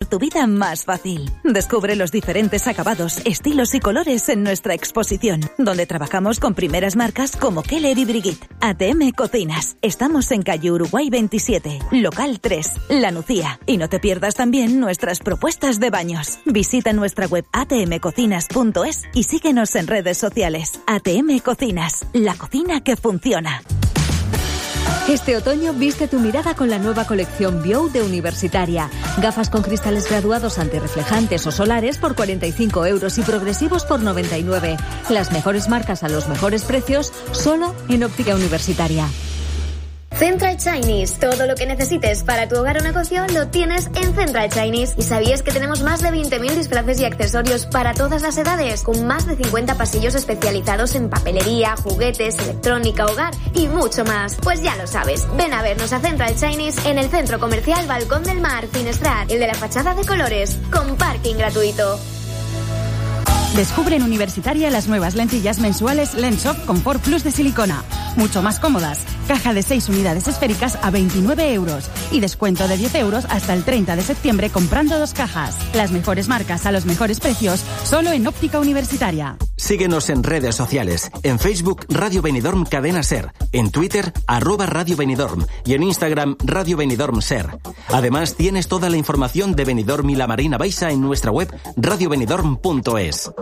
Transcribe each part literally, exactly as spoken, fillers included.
tu vida más fácil. Descubre los diferentes acabados, estilos y colores en nuestra exposición, donde trabajamos con primeras marcas como Keller y Brigitte. A T M Cocinas. Estamos en calle Uruguay veintisiete, local tres, La Nucía. Y no te pierdas también nuestras propuestas de baños. Visita nuestra web a t m cocinas punto es y síguenos en redes sociales. A T M Cocinas, la cocina que funciona. Este otoño viste tu mirada con la nueva colección Bio de Universitaria. Gafas con cristales graduados antirreflejantes o solares por cuarenta y cinco euros y progresivos por noventa y nueve. Las mejores marcas a los mejores precios, solo en Óptica Universitaria. Central Chinese. Todo lo que necesites para tu hogar o negocio lo tienes en Central Chinese. ¿Y sabías que tenemos más de veinte mil disfraces y accesorios para todas las edades? Con más de cincuenta pasillos especializados en papelería, juguetes, electrónica, hogar y mucho más. Pues ya lo sabes. Ven a vernos a Central Chinese en el Centro Comercial Balcón del Mar, Finestrat, el de la fachada de colores, con parking gratuito. Descubre en Universitaria las nuevas lentillas mensuales Lensoft Comfort Plus de silicona. Mucho más cómodas. Caja de seis unidades esféricas a veintinueve euros. Y descuento de diez euros hasta el treinta de septiembre comprando dos cajas. Las mejores marcas a los mejores precios, solo en Óptica Universitaria. Síguenos en redes sociales. En Facebook, Radio Benidorm Cadena Ser. En Twitter, arroba Radio Benidorm. Y en Instagram, Radio Benidorm Ser. Además, tienes toda la información de Benidorm y la Marina Baixa en nuestra web radio benidorm punto es.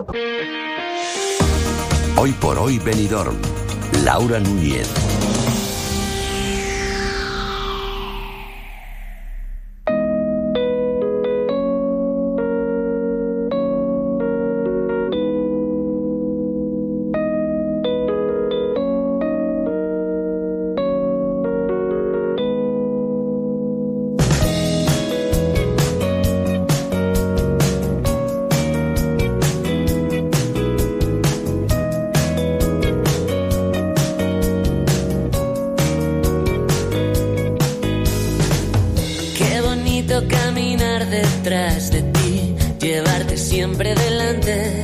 Hoy por hoy Benidorm. Laura Núñez. Caminar detrás de ti, llevarte siempre delante.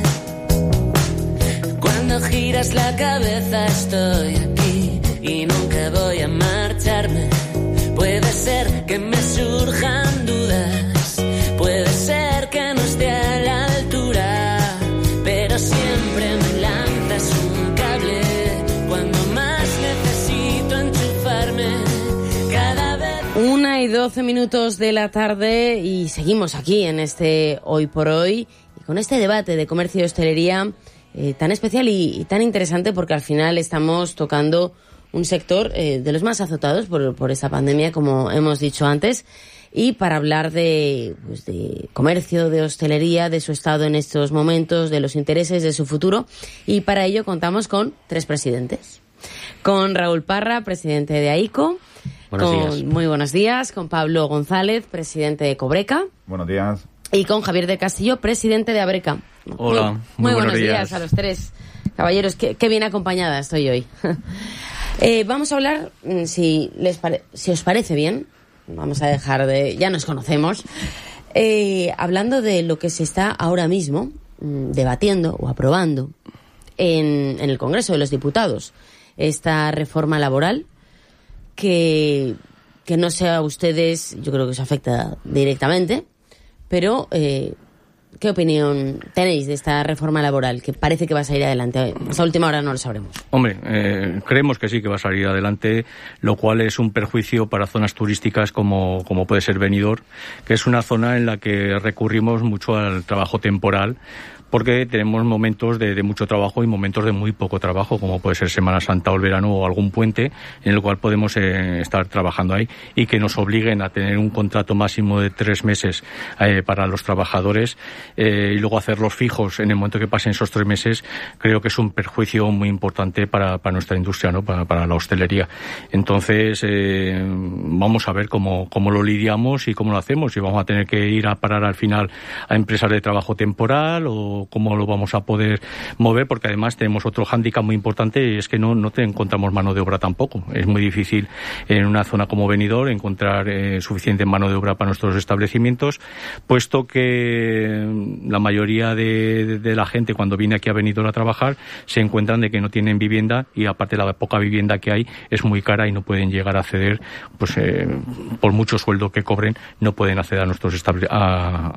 Cuando giras la cabeza estoy aquí y nunca voy a marcharme. Puede ser que me surjan dudas, puede ser que no esté a la altura, pero siempre me lanzas un cable cuando más necesito enchufarme. Cada vez Una y doce minutos de la tarde y seguimos aquí en este Hoy por Hoy y con este debate de comercio y hostelería eh, tan especial y, y tan interesante, porque al final estamos tocando un sector eh, de los más azotados por, por esta pandemia, como hemos dicho antes, y para hablar de, pues de comercio, de hostelería, de su estado en estos momentos, de los intereses, de su futuro, y para ello contamos con tres presidentes. Con Raúl Parra, presidente de AICO. Buenos con, días. Muy buenos días. Con Pablo González, presidente de Cobreca. Buenos días. Y con Javier del Castillo, presidente de Abreca. Hola, muy, muy, muy buenos, buenos días. días a los tres. Caballeros, qué, qué bien acompañada estoy hoy. eh, vamos a hablar, si, les pare, si os parece bien, vamos a dejar de... Ya nos conocemos. Eh, hablando de lo que se está ahora mismo mmm, debatiendo o aprobando en, en el Congreso de los Diputados. Esta reforma laboral que, que no sé a ustedes, yo creo que os afecta directamente, pero eh, ¿qué opinión tenéis de esta reforma laboral que parece que va a salir adelante? Hasta última hora no lo sabremos. Hombre, eh, creemos que sí que va a salir adelante, lo cual es un perjuicio para zonas turísticas como, como puede ser Benidorm, que es una zona en la que recurrimos mucho al trabajo temporal, porque tenemos momentos de, de mucho trabajo y momentos de muy poco trabajo, como puede ser Semana Santa o el verano o algún puente, en el cual podemos eh, estar trabajando ahí, y que nos obliguen a tener un contrato máximo de tres meses eh, para los trabajadores eh, y luego hacerlos fijos en el momento que pasen esos tres meses. Creo que es un perjuicio muy importante para, para nuestra industria, ¿no? Para, para la hostelería. Entonces, eh, vamos a ver cómo, cómo lo lidiamos y cómo lo hacemos, si vamos a tener que ir a parar al final a empresas de trabajo temporal o cómo lo vamos a poder mover, porque además tenemos otro hándicap muy importante, y es que no, no te encontramos mano de obra tampoco. Es muy difícil en una zona como Benidorm encontrar eh, suficiente mano de obra para nuestros establecimientos, puesto que la mayoría de, de, de la gente cuando viene aquí a Benidorm a trabajar se encuentran de que no tienen vivienda, y aparte la poca vivienda que hay es muy cara y no pueden llegar a acceder, pues eh, por mucho sueldo que cobren, no pueden acceder a nuestros estable- a,